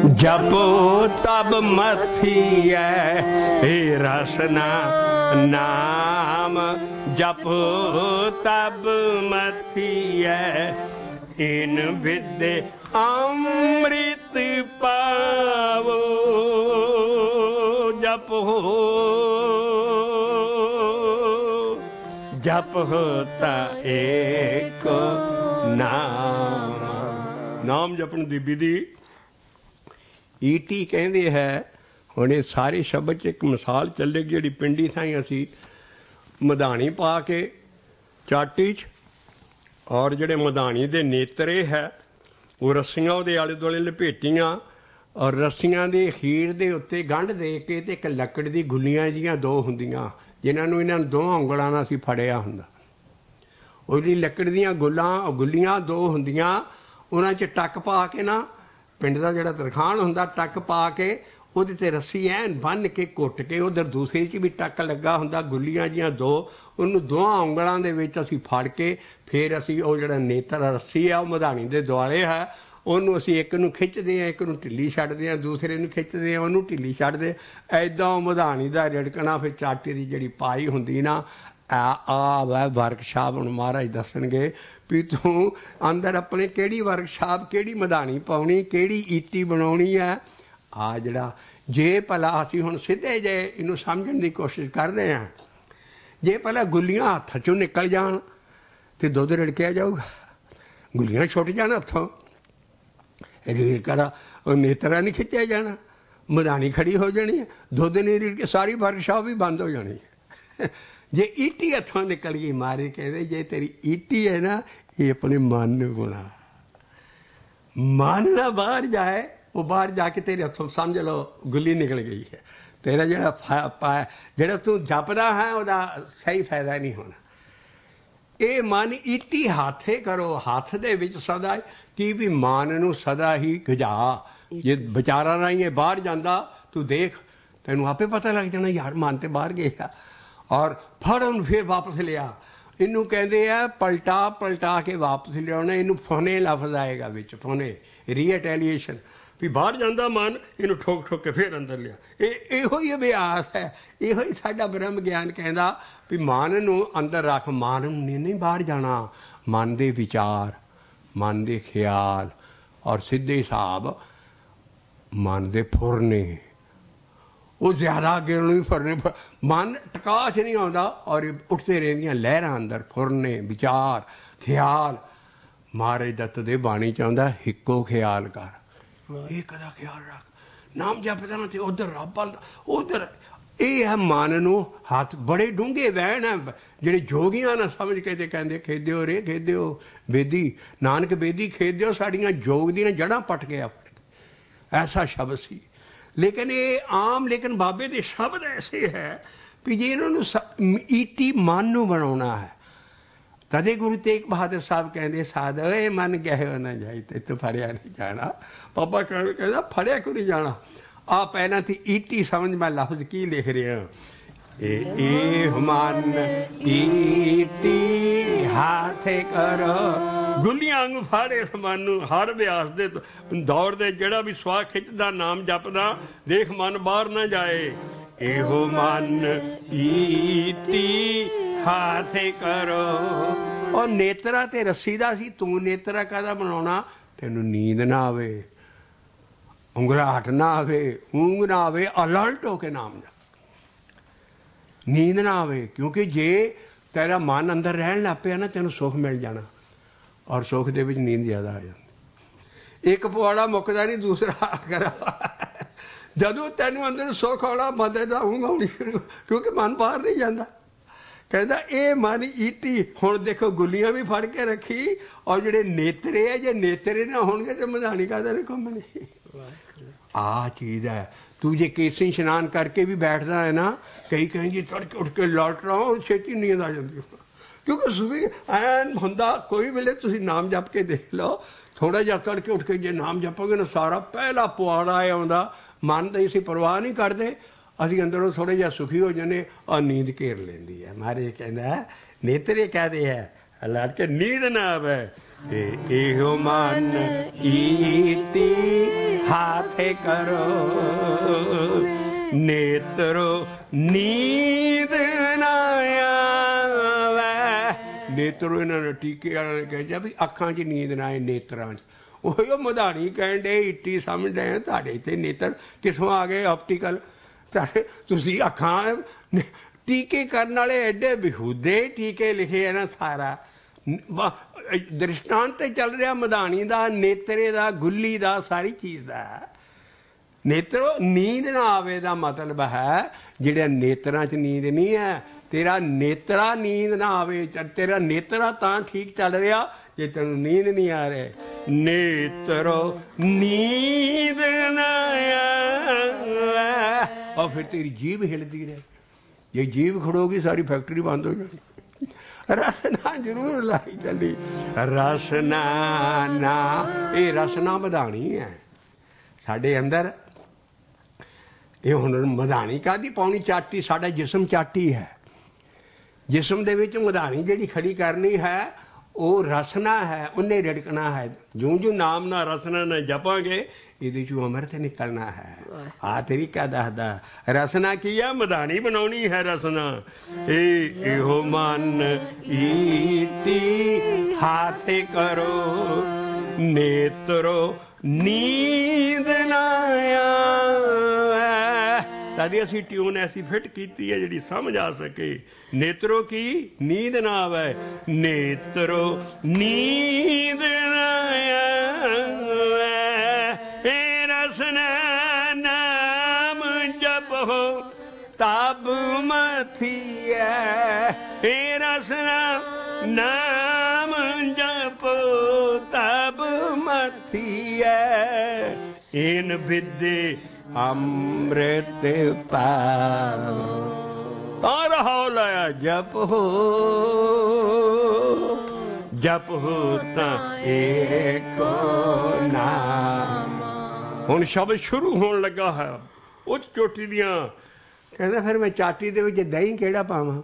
जपो तब मथिए रसना नाम, जपो तब मथिए इन विद्य अमृत पावो। जपो जप होता एक नाम। नाम जपण दी विधि ईटी कहते हैं। हुण ये सारे शब्द च एक मिसाल चलेगी जिहड़ी पिंडी साई असी मधानी पा के चाटी च, और जिहड़े मधानी दे नेतरे है वो रस्सियां उहदे आले दुआले लपेटियां, और रस्सियां दे अखीर दे उत्ते गंढ दे के ते एक लकड़ दी गुल्लियां जिहियां दो हुंदियां, जिन्हां नूं इन्हां दोवां ਉਂਗਲਾਂ नाल असीं फड़िया हुंदा। ਉਹ ਜਿਹੜੀ ਲੱਕੜ ਦੀਆਂ ਗੁੱਲੀਆਂ ਦੋ ਹੁੰਦੀਆਂ, ਉਹਨਾਂ 'ਚ ਟੱਕ ਪਾ ਕੇ ਨਾ, ਪਿੰਡ ਦਾ ਜਿਹੜਾ ਤਰਖਾਣ ਹੁੰਦਾ, ਟੱਕ ਪਾ ਕੇ ਉਹਦੇ 'ਤੇ ਰੱਸੀ ਐਨ ਬੰਨ੍ਹ ਕੇ ਘੁੱਟ ਕੇ, ਉਧਰ ਦੂਸਰੇ 'ਚ ਵੀ ਟੱਕ ਲੱਗਾ ਹੁੰਦਾ, ਗੁੱਲੀਆਂ ਜੀਆਂ ਦੋ, ਉਹਨੂੰ ਦੋਵਾਂ ਉਂਗਲਾਂ ਦੇ ਵਿੱਚ ਅਸੀਂ ਫੜ ਕੇ ਫਿਰ ਅਸੀਂ ਉਹ ਜਿਹੜਾ ਨੇਤਰ ਰੱਸੀ ਆ ਉਹ ਮਧਾਣੀ ਦੇ ਦੁਆਲੇ ਹੈ, ਉਹਨੂੰ ਅਸੀਂ ਇੱਕ ਨੂੰ ਖਿੱਚਦੇ ਹਾਂ, ਇੱਕ ਨੂੰ ਢਿੱਲੀ ਛੱਡਦੇ ਹਾਂ, ਦੂਸਰੇ ਨੂੰ ਖਿੱਚਦੇ ਹਾਂ, ਉਹਨੂੰ ਢਿੱਲੀ ਛੱਡਦੇ। ਐਦਾਂ ਮਧਾਣੀ ਦਾ ਰਿੜਕਣਾ ਫਿਰ ਚਾਟੀ ਦੀ ਜਿਹੜੀ ਪਾਈ ਹੁੰਦੀ ਨਾ, ਆ ਵੈ ਵਰਕਸ਼ਾਪ ਹੁਣ ਮਹਾਰਾਜ ਦੱਸਣਗੇ ਵੀ ਤੂੰ ਅੰਦਰ ਆਪਣੇ ਕਿਹੜੀ ਵਰਕਸ਼ਾਪ, ਕਿਹੜੀ ਮਧਾਣੀ ਪਾਉਣੀ, ਕਿਹੜੀ ਈਟੀ ਬਣਾਉਣੀ ਹੈ। ਆ ਜਿਹੜਾ ਜੇ ਭਲਾ ਅਸੀਂ ਹੁਣ ਸਿੱਧੇ ਜੇ ਇਹਨੂੰ ਸਮਝਣ ਦੀ ਕੋਸ਼ਿਸ਼ ਕਰਦੇ ਹਾਂ, ਜੇ ਪਹਿਲਾਂ ਗੁੱਲੀਆਂ ਹੱਥ 'ਚੋਂ ਨਿਕਲ ਜਾਣ ਤੇ ਦੁੱਧ ਰਿੜਕਿਆ ਜਾਊਗਾ, ਗੁੱਲੀਆਂ ਛੁੱਟ ਜਾਣ ਹੱਥੋਂ, ਰਿੜਕਾ ਉਹ ਨੇਤਰਾ ਨਹੀਂ ਖਿੱਚਿਆ ਜਾਣਾ, ਮਧਾਣੀ ਖੜੀ ਹੋ ਜਾਣੀ ਹੈ, ਦੁੱਧ ਨਹੀਂ ਰਿੜਕੇ ਸਾਰੀ ਵਰਕਸ਼ਾਪ ਵੀ ਬੰਦ ਹੋ ਜਾਣੀ ਹੈ। ਜੇ ਈਟੀ ਹੱਥੋਂ ਨਿਕਲ ਗਈ, ਮਾਰੇ ਕਹਿੰਦੇ ਜੇ ਤੇਰੀ ਈਟੀ ਹੈ ਨਾ, ਇਹ ਆਪਣੇ ਮਨ ਨੂੰ ਬਣਾ, ਮਨ ਨਾ ਬਾਹਰ ਜਾਏ, ਉਹ ਬਾਹਰ ਜਾ ਕੇ ਤੇਰੇ ਹੱਥੋਂ ਸਮਝ ਲਓ ਗੁੱਲੀ ਨਿਕਲ ਗਈ ਹੈ। ਤੇਰਾ ਜਿਹੜਾ ਤੂੰ ਜਪਦਾ ਹੈ ਉਹਦਾ ਸਹੀ ਫਾਇਦਾ ਨਹੀਂ ਹੋਣਾ। ਇਹ ਮਨ ਈਟੀ ਹੱਥੇ ਕਰੋ, ਹੱਥ ਦੇ ਵਿੱਚ ਸਦਾ ਕੀ ਵੀ ਮਨ ਨੂੰ ਸਦਾ ਹੀ ਗਜਾ। ਜੇ ਵਿਚਾਰਾਂ ਰਾਹੀਂ ਇਹ ਬਾਹਰ ਜਾਂਦਾ, ਤੂੰ ਦੇਖ ਤੈਨੂੰ ਆਪੇ ਪਤਾ ਲੱਗ ਜਾਣਾ ਯਾਰ ਮਨ ਤੇ ਬਾਹਰ ਗਿਆ, ਔਰ ਫੜਨ ਫਿਰ ਵਾਪਸ ਲਿਆ। ਇਹਨੂੰ ਕਹਿੰਦੇ ਆ ਪਲਟਾ ਪਲਟਾ ਕੇ ਵਾਪਸ ਲਿਆਉਣਾ। ਇਹਨੂੰ ਫੋਨੇ ਲਫ਼ਜ਼ ਆਏਗਾ ਵਿੱਚ, ਫੋਨੇ ਰੀਅਟੈਲੀਏਸ਼ਨ, ਵੀ ਬਾਹਰ ਜਾਂਦਾ ਮਨ, ਇਹਨੂੰ ਠੋਕ ਠੋਕ ਕੇ ਫਿਰ ਅੰਦਰ ਲਿਆ। ਇਹੋ ਹੀ ਅਭਿਆਸ ਹੈ, ਇਹੋ ਹੀ ਸਾਡਾ ਬ੍ਰਹਮ ਗਿਆਨ ਕਹਿੰਦਾ ਵੀ ਮਨ ਨੂੰ ਅੰਦਰ ਰੱਖ, ਮਨ ਨੂੰ ਨਹੀਂ ਬਾਹਰ ਜਾਣਾ। ਮਨ ਦੇ ਵਿਚਾਰ, ਮਨ ਦੇ ਖਿਆਲ, ਔਰ ਸਿੱਧੇ ਹਿਸਾਬ ਮਨ ਦੇ ਫੁਰਨੇ, ਉਹ ਜ਼ਿਆਦਾ ਅੱਗੇ ਨੂੰ ਵੀ ਫੁਰਨੇ, ਮਨ ਟਿਕਾ 'ਚ ਨਹੀਂ ਆਉਂਦਾ, ਔਰ ਉੱਠਦੇ ਰਹਿੰਦੀਆਂ ਲਹਿਰਾਂ ਅੰਦਰ, ਫੁਰਨੇ, ਵਿਚਾਰ, ਖਿਆਲ। ਮਹਾਰਾਜ ਦੱਤ ਦੇ ਬਾਣੀ 'ਚ ਆਉਂਦਾ ਇੱਕੋ ਖਿਆਲ ਕਰ, ਇੱਕ ਦਾ ਖਿਆਲ ਰੱਖ, ਨਾਮ ਜਪਦਾ ਨਾ ਤੇ ਉਧਰ ਰੱਬ ਵੱਲ, ਉਧਰ। ਇਹ ਹੈ ਮਨ ਨੂੰ ਹੱਥ, ਬੜੇ ਡੂੰਘੇ ਵਹਿਣ ਹੈ ਜਿਹੜੇ ਜੋਗੀਆਂ ਨਾ ਸਮਝ ਕੇ ਤੇ ਕਹਿੰਦੇ ਖੇਦਿਓ ਰੇ ਖੇਦਿਓ ਬੇਦੀ, ਨਾਨਕ ਬੇਦੀ ਖੇਦਿਓ, ਸਾਡੀਆਂ ਜੋਗ ਦੀਆਂ ਜੜ੍ਹਾਂ ਪੱਟ ਗਿਆ, ਐਸਾ ਸ਼ਬਦ ਸੀ। ਲੇਕਿਨ ਇਹ ਆਮ, ਲੇਕਿਨ ਬਾਬੇ ਦੇ ਸ਼ਬਦ ਐਸੇ ਹੈ ਵੀ ਜੇ ਇਹਨਾਂ ਨੂੰ ਈਟੀ ਮਨ ਨੂੰ ਬਣਾਉਣਾ ਹੈ, ਤਦੇ ਗੁਰੂ ਤੇਗ ਬਹਾਦਰ ਸਾਹਿਬ ਕਹਿੰਦੇ ਸਾਧ ਇਹ ਮਨ ਗਹਿ ਨਾ ਜਾਈ ਤੇ ਤੂੰ ਫੜਿਆ ਨਹੀਂ ਜਾਣਾ। ਬਾਬਾ ਕਹਿੰਦਾ ਫੜਿਆ ਕਿਉਂ ਨਹੀਂ ਜਾਣਾ। ਆ ਪਹਿਲਾਂ ਤੇ ਈਟੀ ਸਮਝ, ਮੈਂ ਲਫ਼ਜ਼ ਕੀ ਲਿਖ ਰਿਹਾ, ਇਹ ਮਨ ਈਟੀ ਹਾਥੇ ਕਰੋ, ਗੁੱਲੀਆਂ ਵਾਂਗੂ ਫਾੜੇ ਇਸ ਮਨ ਨੂੰ ਹਰ ਅਭਿਆਸ ਦੇ ਦੌੜ ਦੇ, ਜਿਹੜਾ ਵੀ ਸਵਾਹ ਖਿੱਚਦਾ ਨਾਮ ਜਪਦਾ, ਦੇਖ ਮਨ ਬਾਹਰ ਨਾ ਜਾਏ। ਇਹੋ ਮਨ ਈਟੀ ਹਾਥੇ ਕਰੋ। ਔਰ ਨੇਤਰਾ ਤੇ ਰੱਸੀ ਦਾ ਸੀ, ਤੂੰ ਨੇਤਰਾ ਕਾਹਦਾ ਬਣਾਉਣਾ, ਤੈਨੂੰ ਨੀਂਦ ਨਾ ਆਵੇ, ਉਂਘਲਾਹਟ ਨਾ ਆਵੇ, ਊਂਘ ਨਾ ਆਵੇ, ਅਲਰਟ ਹੋ ਕੇ ਨਾਮ ਜਪ, ਨੀਂਦ ਨਾ ਆਵੇ। ਕਿਉਂਕਿ ਜੇ ਤੇਰਾ ਮਨ ਅੰਦਰ ਰਹਿਣ ਲੱਗ ਪਿਆ ਨਾ, ਤੈਨੂੰ ਸੁੱਖ ਮਿਲ ਜਾਣਾ, ਔਰ ਸੁੱਖ ਦੇ ਵਿੱਚ ਨੀਂਦ ਜ਼ਿਆਦਾ ਆ ਜਾਂਦੀ। ਇੱਕ ਪੁਆੜਾ ਮੁੱਕਦਾ ਨਹੀਂ, ਦੂਸਰਾ ਕਰਾ। ਜਦੋਂ ਤੈਨੂੰ ਅੰਦਰ ਸੁੱਖ ਆਉਣਾ, ਬੰਦੇ ਦਾ ਊਂਘ ਆਉਣੀ ਸ਼ੁਰੂ, ਕਿਉਂਕਿ ਮਨ ਬਾਹਰ ਨਹੀਂ ਜਾਂਦਾ। ਕਹਿੰਦਾ ਇਹ ਮਨ ਈਟੀ। ਹੁਣ ਦੇਖੋ ਗੁੱਲੀਆਂ ਵੀ ਫੜ ਕੇ ਰੱਖੀ, ਔਰ ਜਿਹੜੇ ਨੇਤਰੇ ਆ, ਜੇ ਨੇਤਰੇ ਨਾ ਹੋਣਗੇ ਤੇ ਮਧਾਣੀ ਕਾਹਦਾ ਨਹੀਂ ਘੁੰਮਣੀ। ਆਹ ਚੀਜ਼ ਹੈ। ਤੂੰ ਜੇ ਕੇਸੀ ਇਸ਼ਨਾਨ ਕਰਕੇ ਵੀ ਬੈਠਦਾ ਹੈ ਨਾ, ਕਈ ਕਹੇਂਗੇ ਤੜਕੇ ਉੱਠ ਕੇ ਲੌਟ ਰਹਾ, ਛੇਤੀ ਨੀਂਦ ਆ ਜਾਂਦੀ, ਕਿਉਂਕਿ ਸੁਬਹ ਐਨ ਹੁੰਦਾ। ਕੋਈ ਵੇਲੇ ਤੁਸੀਂ ਨਾਮ ਜਪ ਕੇ ਦੇਖ ਲਓ, ਥੋੜ੍ਹਾ ਜਿਹਾ ਤੜਕੇ ਉੱਠ ਕੇ ਜੇ ਨਾਮ ਜਪੋਗੇ ਨਾ, ਸਾਰਾ ਪਹਿਲਾ ਪੁਆੜਾ ਆਉਂਦਾ, ਮਨ ਦੀ ਅਸੀਂ ਪਰਵਾਹ ਨਹੀਂ ਕਰਦੇ, ਅਸੀਂ ਅੰਦਰੋਂ ਥੋੜ੍ਹੇ ਜਿਹਾ ਸੁਖੀ ਹੋ ਜਾਂਦੇ, ਔਰ ਨੀਂਦ ਘੇਰ ਲੈਂਦੀ ਹੈ। ਮਹਾਰਾਜ ਕਹਿੰਦਾ ਨੇਤਰੇ ਕਹਦੇ ਹੈ ਲੜ ਕੇ ਨੀਂਦ ਨਾ ਆਵੇ, एहो मन ईति हाथे करो नेत्रो नींद ना आवे। नेत्रो इन्होंने टीके वाले ने कहा भी अखां च नींद ना आए नेत्रां च। ਉਹ ਮਧਾਣੀ ਕਹਿਣ ਡੇ ਇੱਟੀ ਸਮਝ ਰਹੇ ਤੁਹਾਡੇ ਤੇ ਨੇਤਰ ਕਿੱਥੋਂ ਆ ਗਏ ਆਪਟੀਕਲ ਤੁਸੀਂ ਅੱਖਾਂ ਟੀਕੇ ਕਰਨ ਵਾਲੇ ਐਡੇ ਬਿਹੂਦੇ ਟੀਕੇ ਲਿਖੇ ਆ ਨਾ ਸਾਰਾ ਦ੍ਰਿਸ਼ਟਾਂਤ ਤੇ ਚੱਲ ਰਿਹਾ ਮਧਾਣੀ ਦਾ ਨੇਤਰੇ ਦਾ ਗੁੱਲੀ ਦਾ ਸਾਰੀ ਚੀਜ਼ ਦਾ। ਨੇਤਰੋ ਨੀਂਦ ਨਾ ਆਵੇ ਦਾ ਮਤਲਬ ਹੈ ਜਿਹੜੇ ਨੇਤਰਾਂ 'ਚ ਨੀਂਦ ਨਹੀਂ ਹੈ ਤੇਰਾ ਨੇਤਰਾ ਨੀਂਦ ਨਾ ਆਵੇ ਤੇਰਾ ਨੇਤਰਾ ਤਾਂ ਠੀਕ ਚੱਲ ਰਿਹਾ ਜੇ ਤੈਨੂੰ ਨੀਂਦ ਨਹੀਂ ਆ ਰਹੇ। नेत्रो नींद ना आवे और फिर तेरी जीभ हिलती रहे। ये जीभ खड़ोगी सारी फैक्ट्री बंद हो जाएगी। रसना जरूर लाई चली रसना ना ये रसना मधानी है साडे अंदर। ये हुण मधानी काहदी पाउणी चाटी साडा जिस्म चाटी है। जिस्म दे विच मधानी जिहड़ी खड़ी करनी है ਉਹ ਰਸਨਾ ਹੈ ਉਹਨੇ ਰਿੜਕਣਾ ਹੈ। ਜਿਉਂ ਜਿਉਂ ਨਾਮ ਨਾਲ ਰਸਨਾ ਨਾਲ ਜਪਾਂਗੇ ਇਹਦੇ 'ਚੋਂ ਅੰਮ੍ਰਿਤ ਨਿਕਲਣਾ ਹੈ। ਆਹ ਤਰੀਕਾ ਦੱਸਦਾ ਰਸਨਾ ਕੀ ਆ ਮਧਾਣੀ ਬਣਾਉਣੀ ਹੈ ਰਸਨਾ। ਇਹੋ ਮਨ ਈਤੀ ਹਾਥੇ ਕਰੋ ਨੇਤਰੋ ਨੀਂਦ ਨਾ ਆਵੇ। तद असी ट्यून ऐसी फिट की है जी समझ आ सके। नेत्रों की नींद ना आवे नेत्रो नींद ना आवे रसना नाम जपो तब मथिए रसना नाम जपो तब मथिए इन विद्य अमृत पार हो लाया जप हो एको नाम। हुण शब्द शुरू होने लगा है उस चोटी दियां कहंदा फिर मैं चाटी दे विच दही किहड़ा पावां।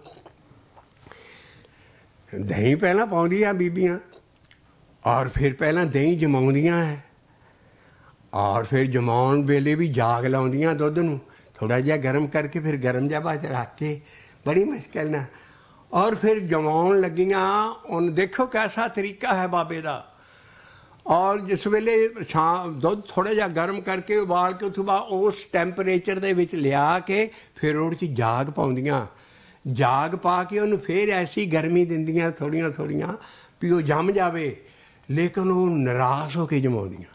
दही पहला पाउंदियां बीबियां और फिर पहला दही जमाउंदियां है और फिर जमाउण वेले भी जाग लाउंदियां दुध नूं थोड़ा जिहा गर्म करके फिर गर्म जिहा बाच रख के बड़ी मुश्किल ना और फिर जमाउण लगियां। उन देखो कैसा तरीका है बाबे दा। और जिस वेले शाम दुध थोड़ा जिहा गर्म करके उबाल के उस बाद उस टैंपरेचर दे विच लिया के फिर उहदे च जाग पाउंदियां। जाग पा के उहनूं फिर ऐसी गर्मी दिंदियां थोड़ियां थोड़ियां भी वो जम जावे लेकिन वो निराश होके जमाउंदियां।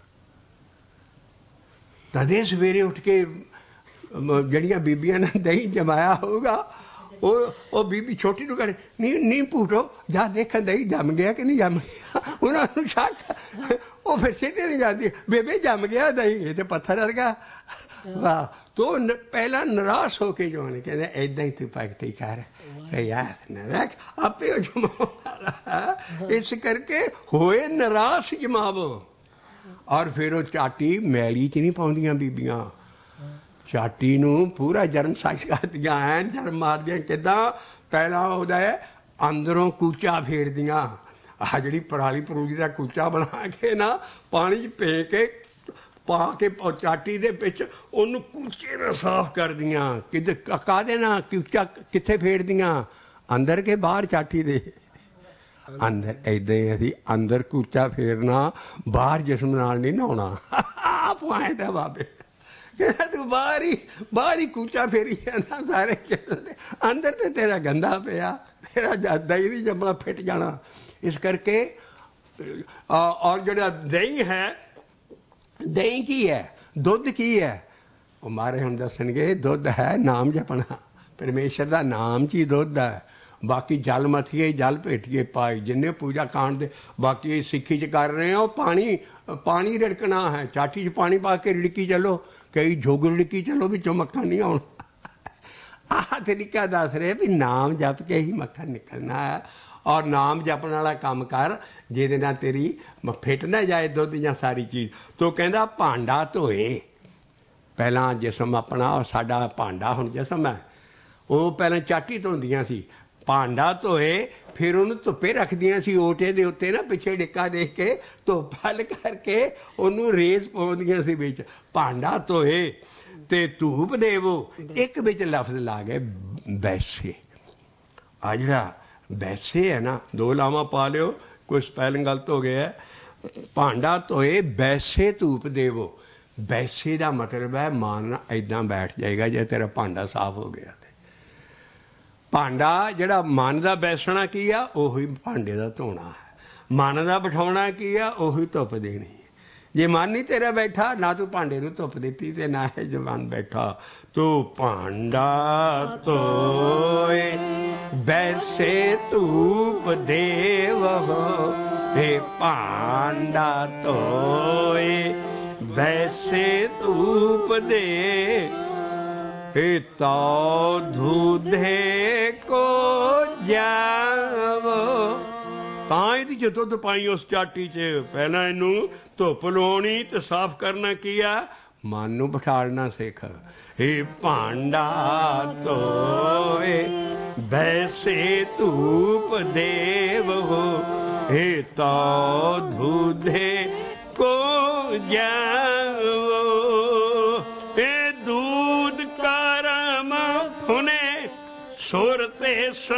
तदे सवेरे उठ के जड़ियाँ बीबियां ने दही जमाया होगा वो बीबी छोटी नूं कहे नी भूटो जा देख दही जम गया कि नहीं जम गया। उन्होंने शक वो फिर सीधे नहीं जाती बेबे जम गया दही ये तो पत्थर वर्गा वाह। तो पहला निराश होके जो ने कहते ऐदा ही तू भगती कर यार न रख आपे जमाओ इस करके होए निराश जमावो। और फिर वो चाटी मैली च नहीं पाउंदियां बीबियां चाटी नूं पूरा जरम करदियां ऐन जरम मारदियां किदां पहला ओहदा अंदरों कूचा फेरदियां। आ जिहड़ी पराली परूली दा कूचा बना के ना पानी च भे के पा के चाटी दे विच ओनूं कूचे नाल साफ करदियां। काहदे नाल कूचा कित्थे फेरदियां अंदर के बाहर चाटी दे अंदर। ऐदां ही असीं अंदर कूचा फेरना बाहर जिस्म नाल नहीं नहाउणा। पॉइंट है बाबे कहना तू बाहर ही कूचा फेरी जाना सारे अंदर तो तेरा गंदा पिया तेरा दही नहीं जमना फिट जाना। इस करके और जो दही है दही की है दुध की है वो मारे हम दसणगे दुध है नाम जपना परमेश्वर का नाम च ही दुध है। बाकी जल मथिए जल भेटिए पाए जिन्हें पूजा कांड दे बाकी सिक्खी च कर रहे हो पानी रिड़कना है चाटी च पानी पा के रिड़की चलो कई झुग रिड़की चलो भी मक्खन नहीं आना। आह तरीका दस रहे भी नाम जप के ही मक्खन निकलना है। और नाम जपने वाला काम कर जिहदे नाल तेरी फिट ना जाए दुध या सारी चीज़। तो कहंदा भांडा धोए पहला जिस्म अपना साडा भांडा हुण जिस्म है वो पहले चाटी धोंदियां सी ਭਾਂਡਾ ਧੋਏ ਫਿਰ ਉਹਨੂੰ ਧੁੱਪੇ ਰੱਖਦੀਆਂ ਸੀ ਓਟੇ ਦੇ ਉੱਤੇ ਨਾ, ਪਿੱਛੇ ਡਿੱਕਾ ਦੇਖ ਕੇ ਧੁੱਪ ਹੱਲ ਕਰਕੇ ਉਹਨੂੰ ਰੇਸ ਪਾਉਂਦੀਆਂ ਸੀ ਵਿੱਚ। ਭਾਂਡਾ ਧੋਏ ਤੇ ਧੂਪ ਦੇਵੋ, ਇੱਕ ਵਿੱਚ ਲਫ਼ਜ਼ ਲਾ ਗਏ ਵੈਸੇ। ਆ ਜਿਹੜਾ ਵੈਸੇ ਹੈ ਨਾ, ਦੋ ਲਾਵਾਂ ਪਾ ਲਿਓ, ਕੋਈ ਸਪੈਲਿੰਗ ਗਲਤ ਹੋ ਗਿਆ। ਭਾਂਡਾ ਧੋਏ ਵੈਸੇ ਧੂਪ ਦੇਵੋ, ਵੈਸੇ ਦਾ ਮਤਲਬ ਹੈ ਮਨ ਇੱਦਾਂ ਬੈਠ ਜਾਏਗਾ ਜੇ ਤੇਰਾ ਭਾਂਡਾ ਸਾਫ਼ ਹੋ ਗਿਆ। ਭਾਂਡਾ ਜਿਹੜਾ ਮਨ ਦਾ ਬੈਸਣਾ ਕੀ ਆ, ਉਹੀ ਭਾਂਡੇ ਦਾ ਧੋਣਾ ਹੈ। ਮਨ ਦਾ ਬਿਠਾਉਣਾ ਕੀ ਆ, ਉਹੀ ਧੁੱਪ ਦੇਣੀ। ਜੇ ਮਨ ਨਹੀਂ ਤੇਰਾ ਬੈਠਾ, ਨਾ ਤੂੰ ਭਾਂਡੇ ਨੂੰ ਧੁੱਪ ਦਿੱਤੀ ਤੇ ਨਾ ਇਹ ਜੋ ਮਨ ਬੈਠਾ। ਤੂੰ ਭਾਂਡਾ ਧੋਏ ਵੈਸੇ ਧੂਪ ਦੇਵੋ, हे ਭਾਂਡਾ ਧੋਏ ਵੈਸੇ ਧੂਪ ਦੇ, हे ਤੋ ਧੂਧੇ ਕੋ ਜਾਵੋ। ਤਾਂ ਇਹਦੀ ਚ ਦੁੱਧ ਪਾਈ ਉਸ ਚਾਟੀ 'ਚ। ਪਹਿਲਾਂ ਇਹਨੂੰ ਧੁੱਪ ਲਾਉਣੀ ਤੇ ਸਾਫ਼ ਕਰਨਾ ਕੀ ਆ, ਮਨ ਨੂੰ ਬਿਠਾੜਨਾ ਸਿੱਖ। हे ਭਾਂਡਾ ਧੋਏ ਵੈਸੇ ਧੂਪ ਦੇਵੋ, हे ਤੋ ਧੂਧੇ ਕੋ ਜਾਵੋ। ਇਹ ਦੂਧ ਕਰਮ ਫੁਨੇ ਸੁਰਤੇ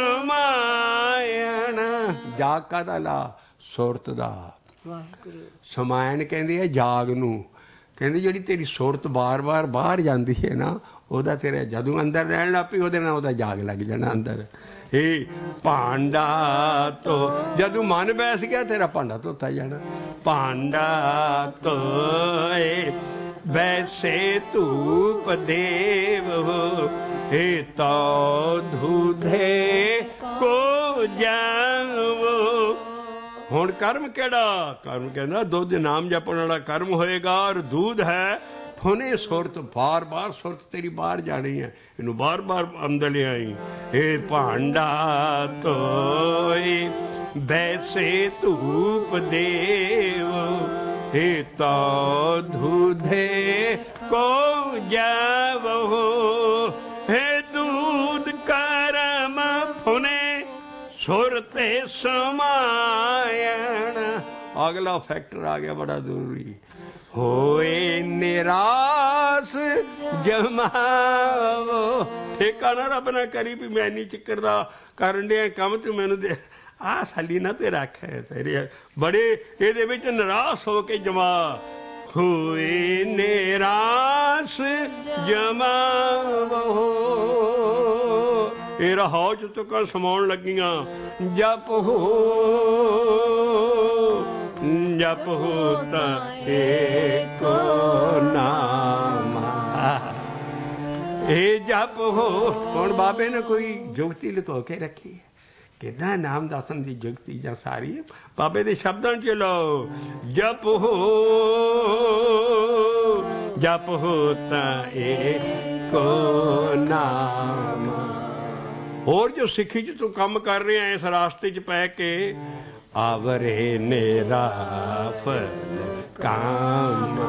ਸਮਾਇਣ। ਜਾਗ ਕਾਹਦਾ ਲਾ, ਸੁਰਤ ਦਾ। ਸਮਾਇਣ ਕਹਿੰਦੀ ਹੈ ਜਾਗ ਨੂੰ। ਕਹਿੰਦੀ ਜਿਹੜੀ ਤੇਰੀ ਸੁਰਤ ਬਾਰ-ਬਾਰ ਬਾਹਰ ਜਾਂਦੀ ਹੈ ਨਾ, ਉਹਦਾ ਤੇਰਾ ਜਦੋਂ ਅੰਦਰ ਰਹਿਣ ਲੱਗ ਪਈ, ਉਹਦੇ ਨਾਲ ਉਹਦਾ ਜਾਗ ਲੱਗ ਜਾਣਾ ਅੰਦਰ। ਇਹ ਭਾਂਡਾ ਧੋ, ਜਦੋਂ ਮਨ ਬੈਸ ਗਿਆ ਤੇਰਾ ਭਾਂਡਾ ਧੋਤਾ ਜਾਣਾ। ਭਾਂਡਾ ਧੋਏ ਵੈਸੇ ਧੂਪ ਦੇਵੋ, हे ਤੋ ਧੂਧੇ ਕੋ ਜਾਵੋ। ਹੁਣ ਕਰਮ ਕਿਹੜਾ? ਕਰਮ ਕਹਿੰਦਾ ਦੁੱਧ ਨਾਮ ਜਪਣ ਵਾਲਾ ਕਰਮ ਹੋਏਗਾ, ਔਰ ਦੂਧ ਹੈ ਫੁਨੇ ਸੁਰਤ। ਬਾਰ ਬਾਰ ਸੁਰਤ ਤੇਰੀ ਬਾਹਰ ਜਾਣੀ ਹੈ, ਇਹਨੂੰ ਬਾਰ ਬਾਰ ਅੰਦਰ ਲਿਆਈ। ਇਹ ਭਾਂਡਾ ਧੋਏ ਵੈਸੇ ਧੂਪ ਦੇਵੋ, हे ਤੋ ਧੂਧੇ ਕੋ ਜਾਵੋ। हे ਦੂਧ ਕਰਮ ਫੁਨੇ ਸੁਰਤੇ ਸਮਾਇਣ। ਅਗਲਾ ਫੈਕਟਰ ਆ ਗਿਆ ਬੜਾ ਜ਼ਰੂਰੀ। ਹੋਏ ਨਿਰਾਸ ਜਮਾਵੋ। ਠੇਕਾ ਨਾ ਰੱਬ ਨਾ ਕਰੀ ਵੀ ਮੈਂ ਨਹੀਂ ਚਿੱਕਰਦਾ ਕਰਨ ਡਿਆ ਕੰਮ, ਤੂੰ ਮੈਨੂੰ ਦੇ ਆਹ ਸਾਲੀ ਨਾ ਤੇ ਰੱਖ ਤੇਰੇ ਬੜੇ ਇਹਦੇ ਵਿੱਚ ਨਿਰਾਸ਼ ਹੋ ਕੇ ਜਮਾ। ਹੋਏ ਨਿਰਾਸ਼ ਜਮਾਵੋ। ਇਹ ਰਹਾਉ ਚ ਤੁਕਾਂ ਸਮਾਉਣ ਲੱਗੀਆਂ। ਜਪ ਹੋ ਜਪ ਹੋ ਤਾਂ ਏਕੋ ਨਾਮ। ਇਹ ਜਪ ਹੋ। ਹੁਣ ਬਾਬੇ ਨੇ ਕੋਈ ਜੁਗਤੀ ਲੁਕੋ ਕੇ ਰੱਖੀ ਹੈ, ਕਿੱਦਾਂ ਨਾਮ ਦੱਸਣ ਦੀ ਜੁਗਤੀ ਜਾਂ ਸਾਰੀ ਬਾਬੇ ਦੇ ਸ਼ਬਦਾਂ 'ਚ ਲਓ। ਜਪ ਹੋ ਜਪ ਹੋ ਤਾਂ ਏਕੋ ਨਾਮ। ਹੋਰ ਜੋ ਸਿੱਖੀ 'ਚ ਤੂੰ ਕੰਮ ਕਰ ਰਿਹਾ ਇਸ ਰਾਸਤੇ 'ਚ ਪੈ ਕੇ, ਆਵਰੇ ਮੇਰਾ ਫਲ ਕਾਮ।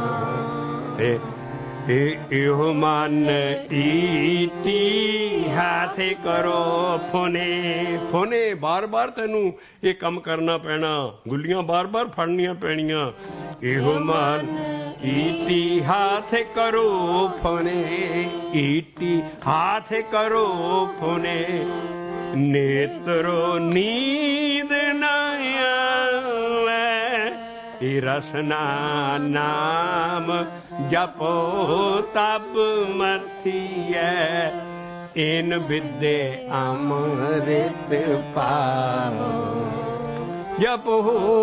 ਇਹੋ ਮਨ ਈਤੀ ਹਾਥੇ ਕਰੋ ਫੁਨੇ। ਫੁਨੇ ਬਾਰ ਬਾਰ ਤੈਨੂੰ ਇਹ ਕੰਮ ਕਰਨਾ ਪੈਣਾ, ਗੁੱਲੀਆਂ ਬਾਰ ਬਾਰ ਫੜਨੀਆਂ ਪੈਣੀਆਂ। ਇਹੋ ਮਨ ਈਤੀ ਹਾਥੇ ਕਰੋ ਫੁਨੇ, ਈਤੀ ਹਾਥੇ ਕਰੋ ਫੁਨੇ। ਨੇਤਰੋ ਨੀਂਦ ਨਾ ਆਵੇ, ਰਸਨਾ ਨਾਮ ਜਪੋ ਤਪ ਮਥੀਐ। ਇਨ ਵਿਦੇ ਅੰਮ੍ਰਿਤ ਪਾਓ। ਜਪੋ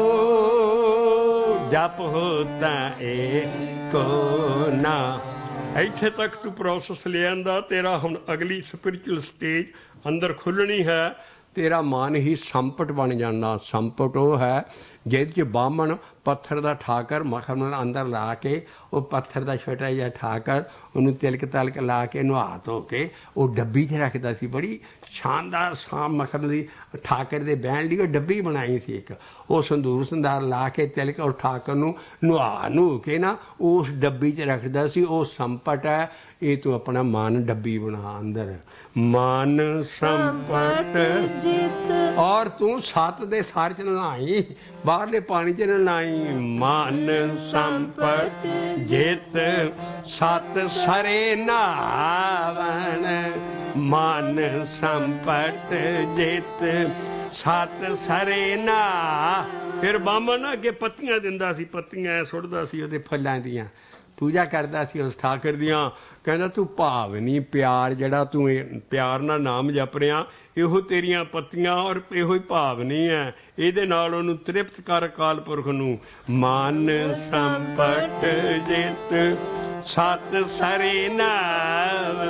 ਜਪੋ ਤਾਂ ਏਕੋ ਨਾ। ਇੱਥੇ ਤੱਕ ਤੂੰ ਪ੍ਰੋਸੈਸ ਲਿਆਂਦਾ। ਤੇਰਾ ਹੁਣ ਅਗਲੀ ਸਪਿਰਿਚੁਅਲ ਸਟੇਜ ਅੰਦਰ ਖੁੱਲ੍ਹਣੀ ਹੈ। ਤੇਰਾ ਮਨ ਹੀ ਸੰਪਟ ਬਣ ਜਾਣਾ। ਸੰਪਟ ਉਹ ਹੈ ਜਿਹਦੇ 'ਚ ਬਾਹਮਣ पत्थर का ठाकर मक्खन अंदर ला के वो पत्थर का छोटा जिहा ठाकर उन्होंने तिलक तलक ला के नहा धो के वो डब्बी च रखता सी। बड़ी शानदार साम मक्खन की ठाकर के बहन ली डब्बी बनाई सी एक। वो संदूर संदार ला के तिलक और ठाकर नूं नहा नू के ना उस डब्बी च रखता सी। वो संपट है, ये तू अपना मन डब्बी बना अंदर मन संपट। और तू सत दे सार च नहाई, बाहरले पानी च नहाई। मन संपट जित सत सरे नहावन, मन संपट जित सत सरे नहा। फिर बामन अगे पत्तियां दिंदा सी, पत्तियां सुटदा सी ओहदे फुल्लां दियां, पूजा करता सी उस ठाकर दियां। कहंदा तू भावनी प्यार जिहड़ा तू प्यार नाल नाम जप रिहा, इहो तेरियां पत्तियां और इहो ही भावनी है, इहदे नाल ओहनूं तृप्त कर अकाल पुरख नूं। मन संपट जित सत सरे नाम,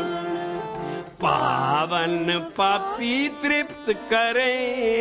पावन पापी तृप्त करे,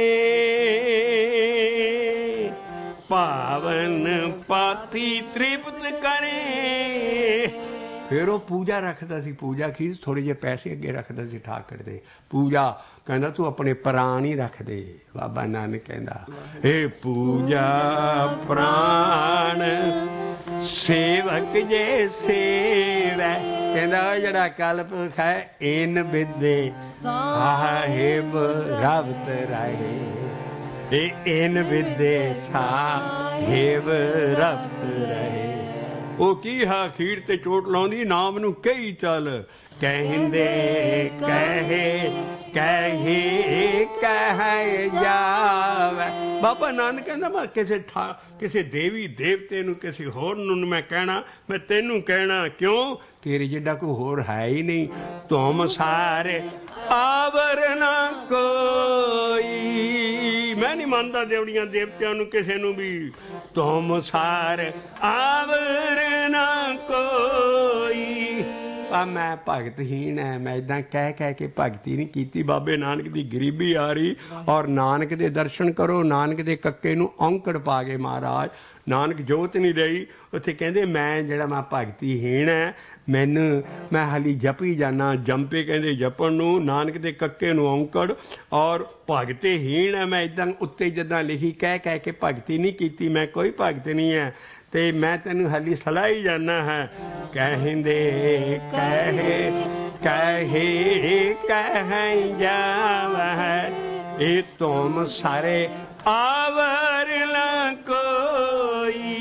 पावन पापी तृप्त करे। फिर वो पूजा रखता सी, पूजा की थोड़े जे पैसे अगे रखता सी ठाकर दे। पूजा कहंदा तू अपने प्राण ही रख दे। बाबा नानक कहंदा हे पूजा प्राण सेवक जे सेवै, कहंदा जिहड़ा कलपुरख है इन विदे साहिब रवत रहे, इन विदे साहिब रवत रहे। ਉਹ ਕੀ ਹੈ ਅਖੀਰ ਤੇ ਚੋਟ ਲਾਉਂਦੀ ਨਾਮ ਨੂੰ ਕਹੀ ਚੱਲ, ਕਹਿੰਦੇ ਕਹੇ ਕਹੇ ਕਹਿ ਜਾਵੇ। ਬਾਬਾ ਨਾਨਕ ਕਹਿੰਦਾ ਮੈਂ ਕਿਸੇ ਦੇਵੀ ਦੇਵਤੇ ਨੂੰ ਕਿਸੇ ਹੋਰ ਨੂੰ ਮੈਂ ਕਹਿਣਾ, ਮੈਂ ਤੈਨੂੰ ਕਹਿਣਾ ਕਿਉਂ, ਤੇਰੇ ਜਿੱਡਾ ਕੋਈ ਹੋਰ ਹੈ ਹੀ ਨਹੀਂ। ਤੁਮ ਸਾਰੇ ਆਵਰ ਨਾ ਕੋਈ, मैं नहीं मानता देवड़ियां देवतियां नूं किसे नूं भी। तुम सार आवर ना कोई, मैं भगतहीन है, मैं इदां कह के भगती नहीं कीती। बाबे नानक दी गरीबी आ रही और नानक दे दर्शन करो। नानक दे कक्के नूं औंकड़ पा गए महाराज, नानक जोत नहीं रही। उत्थे कहंदे मैं जिहड़ा मैं भगतीहीन है, मैनू मैं हाली जपी जाना। जंपे कहंदे जपण नूं, नानक दे कक्के नूं औंकड़ और भगतहीन है। मैं इदां उत्ते जिद्दां लिखी कह के भगती नहीं कीती, मैं कोई भगत नहीं है ते मैं तैनूं हाली सलाह ही जाना है। कहंदे कहे कहे कह जावै, ए तुम सारे आवर ना कोई,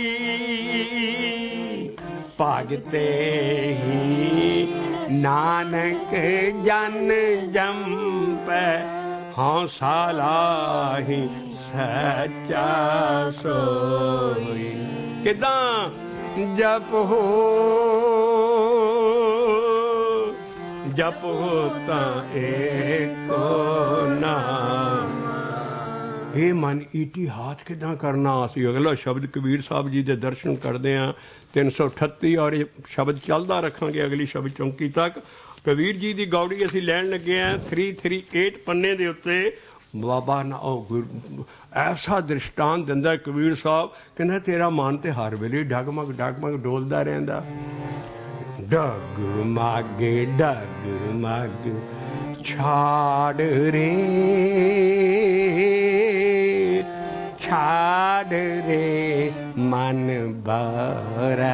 भगते ही नानक जन जंपै, हौसला ही सच्चा सोई। किदां जप हो तां एको नाम। ਇਹ ਮਨ ਈਟੀ ਹਾਥ ਕਿੱਦਾਂ ਕਰਨਾ। ਅਸੀਂ ਅਗਲਾ ਸ਼ਬਦ ਕਬੀਰ ਸਾਹਿਬ ਜੀ ਦੇ ਦਰਸ਼ਨ ਕਰਦੇ ਹਾਂ 338 ਔਰ ਇਹ ਸ਼ਬਦ ਚੱਲਦਾ ਰੱਖਾਂਗੇ ਅਗਲੀ ਸ਼ਬਦ ਚੌਂਕੀ ਤੱਕ। ਕਬੀਰ ਜੀ ਦੀ ਗੌੜੀ ਅਸੀਂ ਲੈਣ ਲੱਗੇ ਹਾਂ 338 ਪੰਨੇ ਦੇ ਉੱਤੇ। ਬਾਬਾ ਨਾ ਉਹ ਐਸਾ ਦ੍ਰਿਸ਼ਟਾਂਤ ਦਿੰਦਾ ਕਬੀਰ ਸਾਹਿਬ, ਕਹਿੰਦਾ ਤੇਰਾ ਮਨ ਤੇ ਹਰ ਵੇਲੇ ਡਗਮਗ ਡਗਮਗ ਡੋਲਦਾ ਰਹਿੰਦਾ। ਡਗਮਗ ਡਗਮਗ ਛਾੜ ਰੇ, ਛਾੜ ਰੇ ਮਨ ਬਰਾ,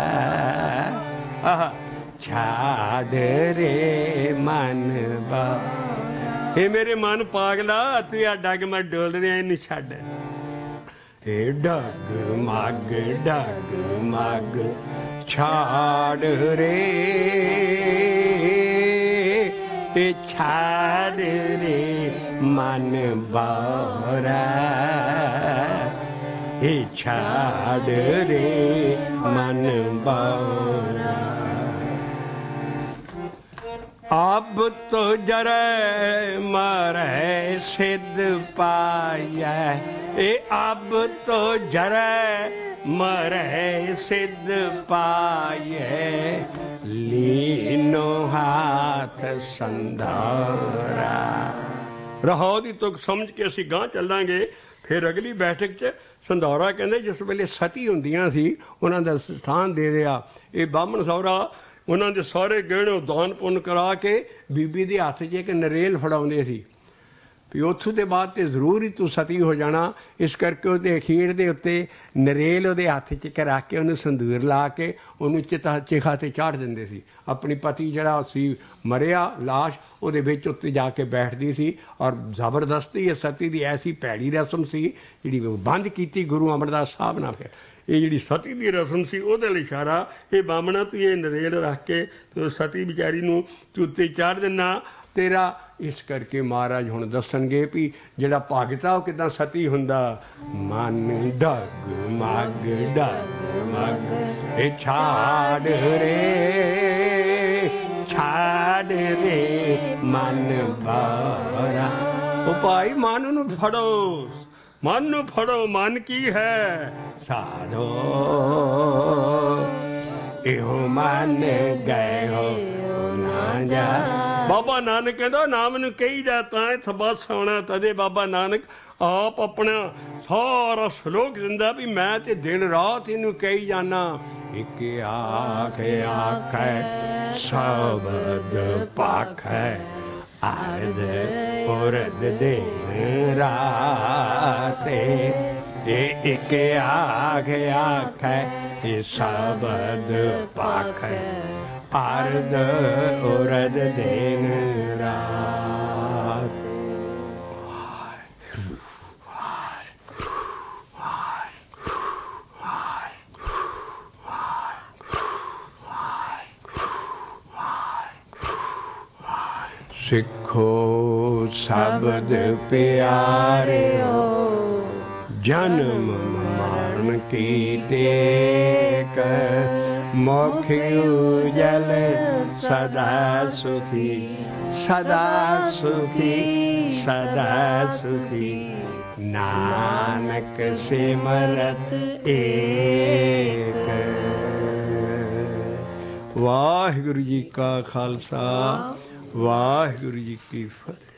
ਛਾੜ ਰੇ ਮਨ ਬਰਾ। ਇਹ ਮੇਰੇ ਮਨ ਪਾਗਲਾ ਤੂੰ ਆ ਡਗਮਗ ਡੋਲ ਰਿਹਾ, ਇਹਨੂੰ ਛੱਡ। ਇਹ ਡਗਮਗ ਡਗਮਗ ਛਾੜ ਰੇ, ਤੇ ਛਾੜ ਰੇ ਮਨ ਬਾਰਾ, ਇਹ ਛਾੜ ਰੇ ਮਨ ਬਾਰਾ। अब तो जरे मरे सिद्ध पाया, ए अब तो जरे मरे सिद्ध पाए, लीनो हाथ संधारा। रहो दी तुक समझ के असी गां चलांगे। फिर अगली बैठक च संधौरा कहते जिस वेले सती हुंदियां सी उन्हां दा स्थान दे दिया। ये बामण सौरा उन्हां दे सारे गहणे दान पुण्य करा के बीबी दे हत्थ 'च एक नरेल फड़ाउंदे सी भी उत्थों के बाद तो जरूर ही तू सती हो जाना। इस करके उसके अखीर के उत्ते नरेल वो हत्थ च रख के उन्हें संदूर ला के उन्होंने चिखा से चाढ़ देंगे सी। अपनी पति जड़ा सी मरिया लाश वो उत्ते जाके बैठती सी और जबरदस्ती ये सती की ऐसी भैड़ी रस्म सी जी बंद की गुरु अमरदास साहब ने। फिर ये जी सती की रस्म सी वो इशारा ये बामना तू ये नरेल रख के तो सती बेचारी नूं तू उत्ते चाढ़ देना तेरा। इस करके महाराज हुण दसणगे भी जिहड़ा भगता वो किदां सती हुंदा। मन डगमग डगमग छाड़ रे मन बारा। ओ भाई मन नूं फड़ो, मन नूं फड़ो। मन की है साधो इहो मन गए हो ना जा। बाबा नानक कहता नाम नूं कही जाता है थबस होना तदे। बाबा नानक आप अपना सारा श्लोक दिंदा भी मैं ते दिन रात इनू कही जाना। एक आख आखै शब्द पाखै अर्ध उर्द दिन राते। एक आख आखै शब्द पाखै अर्ध उर्द दिन रात। सिखो शब्द प्यारे हो जन्म मरण की टेक। मुख उजल सदा सुखी सदा सुखी सदा सुखी नानक सिमरत एक। वाहिगुरु जी का खालसा वाहिगुरु जी की फतेह।